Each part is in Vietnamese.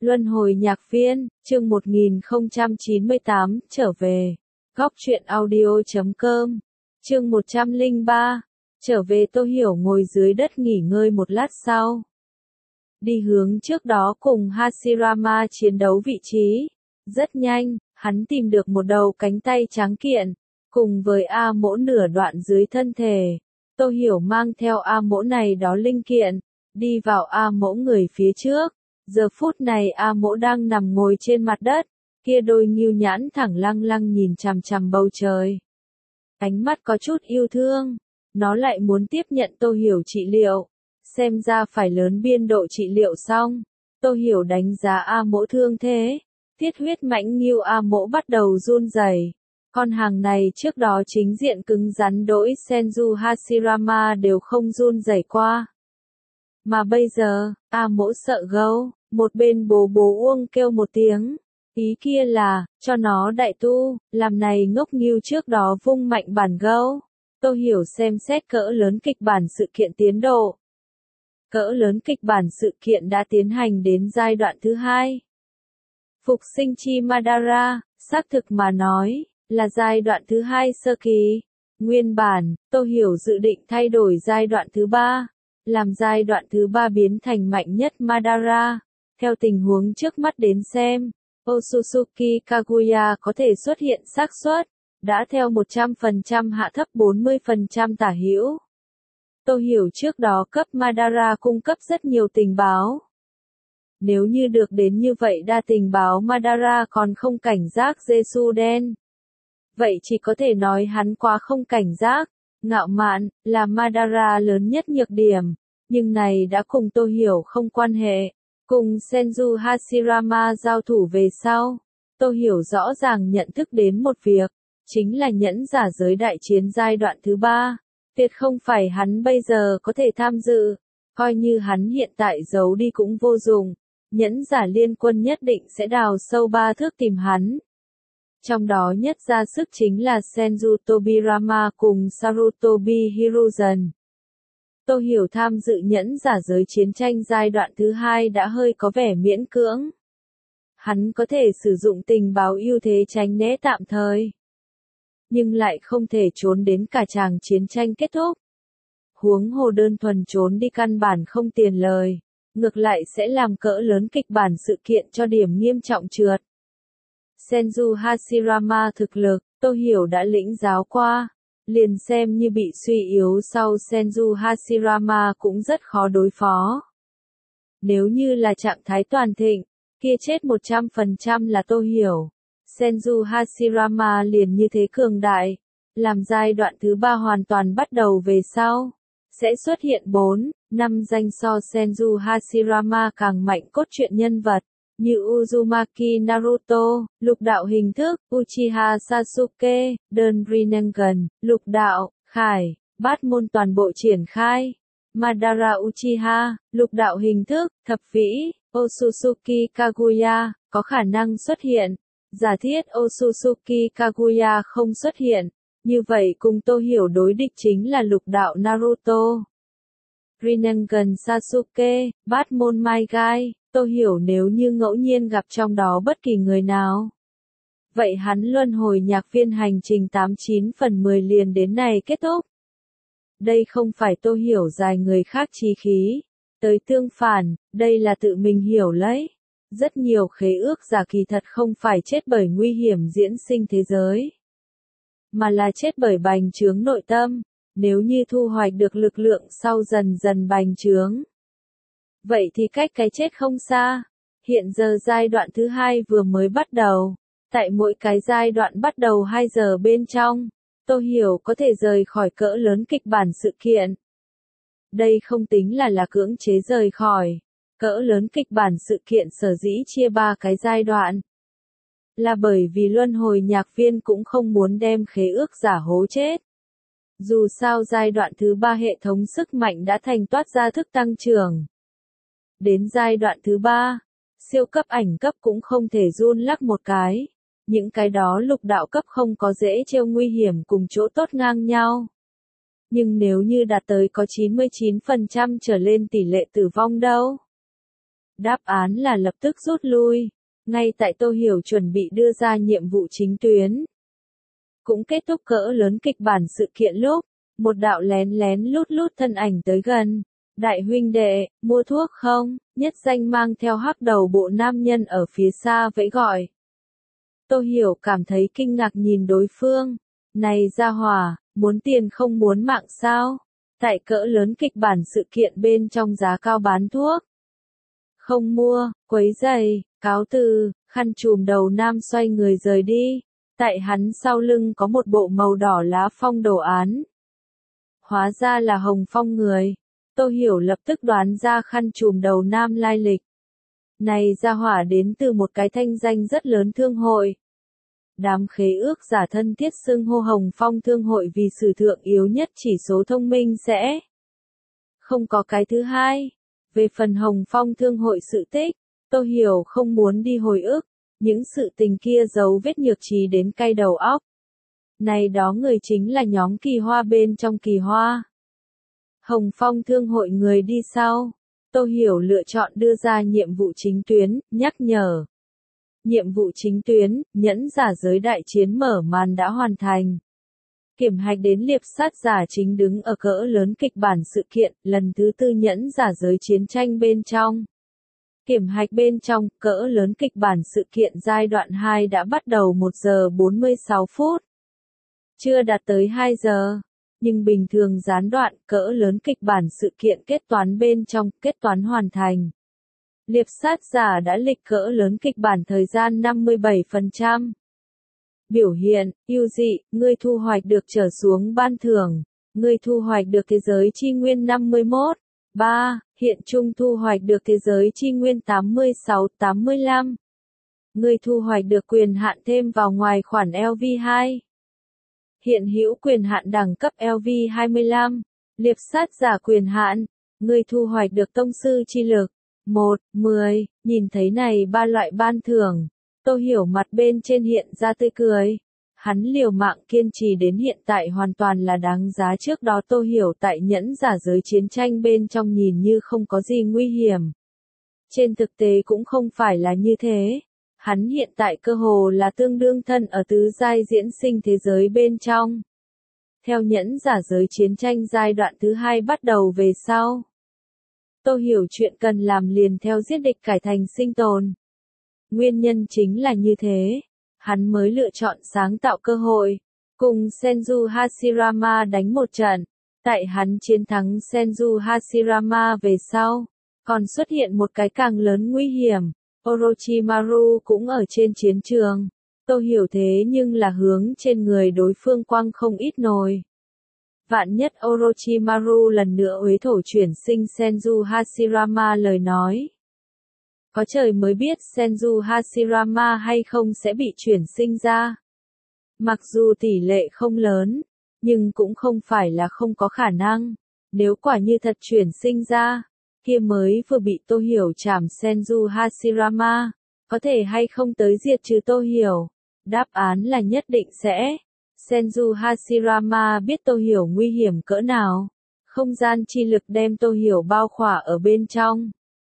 Luân hồi nhạc viên, chương 1098, trở về. Góc truyện audio.com. Chương 103. Trở về. Tô Hiểu ngồi dưới đất nghỉ ngơi một lát sau. Đi hướng trước đó cùng Hashirama chiến đấu vị trí. Rất nhanh, hắn tìm được một đầu cánh tay tráng kiện, cùng với A Mỗ nửa đoạn dưới thân thể. Tô Hiểu mang theo A Mỗ này đó linh kiện, đi vào A Mỗ người phía trước. Giờ phút này A Mỗ đang nằm ngồi trên mặt đất, kia đôi ngưu nhãn thẳng lăng lăng nhìn chằm chằm bầu trời. Ánh mắt có chút yêu thương, nó lại muốn tiếp nhận Tô Hiểu trị liệu. Xem ra phải lớn biên độ trị liệu xong. Tô Hiểu đánh giá A Mỗ thương thế. Tiết huyết mãnh ngưu A Mỗ bắt đầu run rẩy. Con hàng này trước đó chính diện cứng rắn đối Senju Hashirama đều không run rẩy qua. Mà bây giờ, A Mỗ sợ gấu, một bên bố bố uông kêu một tiếng. Ý kia là, cho nó đại tu, làm này ngốc nghưu trước đó vung mạnh bản gấu. Tô Hiểu xem xét cỡ lớn kịch bản sự kiện tiến độ. Cỡ lớn kịch bản sự kiện đã tiến hành đến giai đoạn thứ 2. Phục sinh chi Madara, xác thực mà nói, là giai đoạn thứ 2 sơ kỳ. Nguyên bản, Tô Hiểu dự định thay đổi giai đoạn thứ 3. Làm giai đoạn thứ 3 biến thành mạnh nhất Madara. Theo tình huống trước mắt đến xem, Otsutsuki Kaguya có thể xuất hiện xác suất, đã theo 100% hạ thấp 40% tả hữu. Tô Hiểu trước đó cấp Madara cung cấp rất nhiều tình báo. Nếu như được đến như vậy đa tình báo Madara còn không cảnh giác Jesuden. Vậy chỉ có thể nói hắn quá không cảnh giác. Ngạo mạn, là Madara lớn nhất nhược điểm, nhưng này đã cùng Tô Hiểu không quan hệ. Cùng Senju Hashirama giao thủ về sau, Tô Hiểu rõ ràng nhận thức đến một việc, chính là nhẫn giả giới đại chiến giai đoạn thứ 3. Tuyệt không phải hắn bây giờ có thể tham dự, coi như hắn hiện tại giấu đi cũng vô dụng, nhẫn giả liên quân nhất định sẽ đào sâu 3 thước tìm hắn. Trong đó nhất ra sức chính là Senju Tobirama cùng Sarutobi Hiruzen. Tô Hiểu tham dự nhẫn giả giới chiến tranh giai đoạn thứ 2 đã hơi có vẻ miễn cưỡng. Hắn có thể sử dụng tình báo ưu thế tránh né tạm thời, nhưng lại không thể trốn đến cả chàng chiến tranh kết thúc. Huống hồ đơn thuần trốn đi căn bản không tiền lời, ngược lại sẽ làm cỡ lớn kịch bản sự kiện cho điểm nghiêm trọng trượt. Senju Hashirama thực lực, Tô Hiểu đã lĩnh giáo qua. Liền xem như bị suy yếu sau Senju Hashirama cũng rất khó đối phó. Nếu như là trạng thái toàn thịnh, kia chết 100% là Tô Hiểu. Senju Hashirama liền như thế cường đại. Làm giai đoạn thứ 3 hoàn toàn bắt đầu về sau. Sẽ xuất hiện 4, 5 danh so Senju Hashirama càng mạnh cốt truyện nhân vật. Như Uzumaki Naruto, lục đạo hình thức, Uchiha Sasuke, đơn Rinnegan, lục đạo, khải, bát môn toàn bộ triển khai. Madara Uchiha, lục đạo hình thức, thập vĩ, Otsutsuki Kaguya, có khả năng xuất hiện. Giả thiết Otsutsuki Kaguya không xuất hiện, như vậy cùng Tô Hiểu đối địch chính là lục đạo Naruto. Rinnegan Sasuke, bát môn Mai Gai. Tô Hiểu nếu như ngẫu nhiên gặp trong đó bất kỳ người nào. Vậy hắn luân hồi nhạc viên hành trình 89/10 liền đến này kết thúc. Đây không phải Tô Hiểu dài người khác chí khí. Tới tương phản, đây là tự mình hiểu lấy. Rất nhiều khế ước giả kỳ thật không phải chết bởi nguy hiểm diễn sinh thế giới, mà là chết bởi bành trướng nội tâm. Nếu như thu hoạch được lực lượng sau dần dần bành trướng, vậy thì cách cái chết không xa. Hiện giờ giai đoạn thứ 2 vừa mới bắt đầu. Tại mỗi cái giai đoạn bắt đầu 2 giờ bên trong, Tô Hiểu có thể rời khỏi cỡ lớn kịch bản sự kiện. Đây không tính là cưỡng chế rời khỏi. Cỡ lớn kịch bản sự kiện sở dĩ chia 3 cái giai đoạn. Là bởi vì luân hồi nhạc viên cũng không muốn đem khế ước giả hố chết. Dù sao giai đoạn thứ 3 hệ thống sức mạnh đã thành toát ra thức tăng trưởng. Đến giai đoạn thứ 3, siêu cấp ảnh cấp cũng không thể run lắc một cái. Những cái đó lục đạo cấp không có dễ trêu nguy hiểm cùng chỗ tốt ngang nhau. Nhưng nếu như đạt tới có 99% trở lên tỷ lệ tử vong đâu? Đáp án là lập tức rút lui. Ngay tại Tô Hiểu chuẩn bị đưa ra nhiệm vụ chính tuyến, cũng kết thúc cỡ lớn kịch bản sự kiện lúc, một đạo lén lén lút lút thân ảnh tới gần. Đại huynh đệ, mua thuốc không? Nhất Danh mang theo hắc đầu bộ nam nhân ở phía xa vẫy gọi. Tô Hiểu cảm thấy kinh ngạc nhìn đối phương. Này gia hỏa, muốn tiền không muốn mạng sao? Tại cỡ lớn kịch bản sự kiện bên trong giá cao bán thuốc. Không mua, quấy rầy, cáo từ, khăn trùm đầu nam xoay người rời đi. Tại hắn sau lưng có một bộ màu đỏ lá phong đồ án. Hóa ra là Hồng Phong người. Tô Hiểu lập tức đoán ra khăn trùm đầu nam lai lịch. Này gia hỏa đến từ một cái thanh danh rất lớn thương hội. Đám khế ước giả thân thiết xưng hô Hồng Phong thương hội vì sử thượng yếu nhất chỉ số thông minh sẽ không có cái thứ hai. Về phần Hồng Phong thương hội sự tích, Tô Hiểu không muốn đi hồi ức, những sự tình kia giấu vết nhược trí đến cay đầu óc. Này đó người chính là nhóm Kỳ Hoa bên trong Kỳ Hoa. Hồng Phong thương hội người đi sau. Tô Hiểu lựa chọn đưa ra nhiệm vụ chính tuyến, nhắc nhở. Nhiệm vụ chính tuyến, nhẫn giả giới đại chiến mở màn đã hoàn thành. Kiểm hạch đến liệp sát giả chính đứng ở cỡ lớn kịch bản sự kiện, lần thứ 4 nhẫn giả giới chiến tranh bên trong. Kiểm hạch bên trong, cỡ lớn kịch bản sự kiện giai đoạn 2 đã bắt đầu 1 giờ 46 phút. Chưa đạt tới 2 giờ. Nhưng bình thường gián đoạn, cỡ lớn kịch bản sự kiện kết toán bên trong, kết toán hoàn thành. Liệp sát giả đã lịch cỡ lớn kịch bản thời gian 57%. Biểu hiện, ưu dị, ngươi thu hoạch được trở xuống ban thưởng. Ngươi thu hoạch được thế giới chi nguyên 51. 3. Hiện trung thu hoạch được thế giới chi nguyên 86-85. Ngươi thu hoạch được quyền hạn thêm vào ngoài khoản LV2. Hiện hữu quyền hạn đẳng cấp LV25. Liệp sát giả quyền hạn. Ngươi thu hoạch được tông sư chi lực. 1, 10. Nhìn thấy này 3 loại ban thưởng. Tô Hiểu mặt bên trên hiện ra tươi cười. Hắn liều mạng kiên trì đến hiện tại hoàn toàn là đáng giá, trước đó Tô Hiểu tại nhẫn giả giới chiến tranh bên trong nhìn như không có gì nguy hiểm. Trên thực tế cũng không phải là như thế. Hắn hiện tại cơ hồ là tương đương thân ở tứ giai diễn sinh thế giới bên trong. Theo nhẫn giả giới chiến tranh giai đoạn thứ 2 bắt đầu về sau. Tô Hiểu chuyện cần làm liền theo giết địch cải thành sinh tồn. Nguyên nhân chính là như thế. Hắn mới lựa chọn sáng tạo cơ hội, cùng Senju Hashirama đánh một trận. Tại hắn chiến thắng Senju Hashirama về sau, còn xuất hiện một cái càng lớn nguy hiểm. Orochimaru cũng ở trên chiến trường. Tô Hiểu thế nhưng là hướng trên người đối phương quăng không ít nồi. Vạn nhất Orochimaru lần nữa uế thổ chuyển sinh Senju Hashirama lời nói. Có trời mới biết Senju Hashirama hay không sẽ bị chuyển sinh ra. Mặc dù tỷ lệ không lớn, nhưng cũng không phải là không có khả năng. Nếu quả như thật chuyển sinh ra, kia mới vừa bị Tô Hiểu chảm Senju Hashirama, có thể hay không tới diệt trừ Tô Hiểu? Đáp án là nhất định sẽ. Senju Hashirama biết Tô Hiểu nguy hiểm cỡ nào. Không gian chi lực đem Tô Hiểu bao khỏa ở bên trong.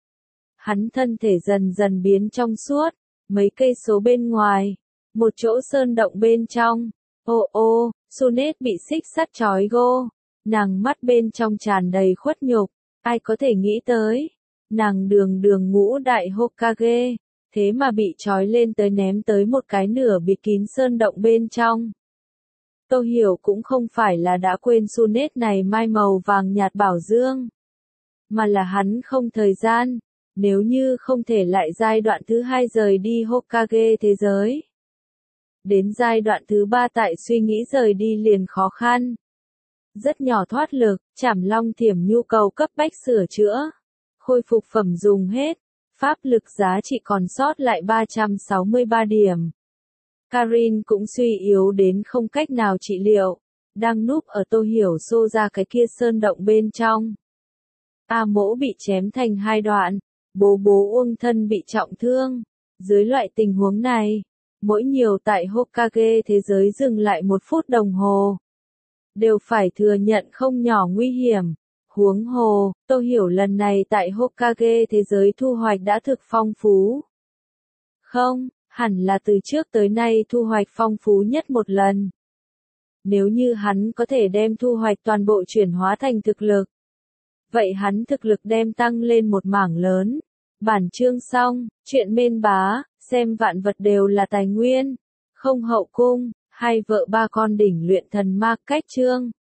Hắn thân thể dần dần biến trong suốt, mấy cây số bên ngoài, một chỗ sơn động bên trong. Ô ô, Sunet bị xích sắt trói gô, nàng mắt bên trong tràn đầy khuất nhục, ai có thể nghĩ tới, nàng đường ngũ đại Hokage, thế mà bị trói lên tới ném tới một cái nửa bịt kín sơn động bên trong. Tô Hiểu cũng không phải là đã quên Sunet này mai màu vàng nhạt bảo dương, mà là hắn không thời gian. Nếu như không thể lại giai đoạn thứ 2 rời đi Hokage thế giới. Đến giai đoạn thứ 3 tại suy nghĩ rời đi liền khó khăn. Rất nhỏ thoát lực, Trảm Long Thiểm nhu cầu cấp bách sửa chữa. Khôi phục phẩm dùng hết. Pháp lực giá trị còn sót lại 363 điểm. Karin cũng suy yếu đến không cách nào trị liệu. Đang núp ở Tô Hiểu xô ra cái kia sơn động bên trong. A Mỗ bị chém thành 2 đoạn. Bố Uông Thân bị trọng thương. Dưới loại tình huống này, mỗi nhiều tại Hokage thế giới dừng lại 1 phút đồng hồ. Đều phải thừa nhận không nhỏ nguy hiểm. Huống hồ, Tô Hiểu lần này tại Hokage thế giới thu hoạch đã thực phong phú. Không, hẳn là từ trước tới nay thu hoạch phong phú nhất một lần. Nếu như hắn có thể đem thu hoạch toàn bộ chuyển hóa thành thực lực, vậy hắn thực lực đem tăng lên một mảng lớn. Bản chương xong, chuyện mên bá, xem vạn vật đều là tài nguyên, không hậu cung, hai vợ ba con đỉnh luyện thần ma cách chương.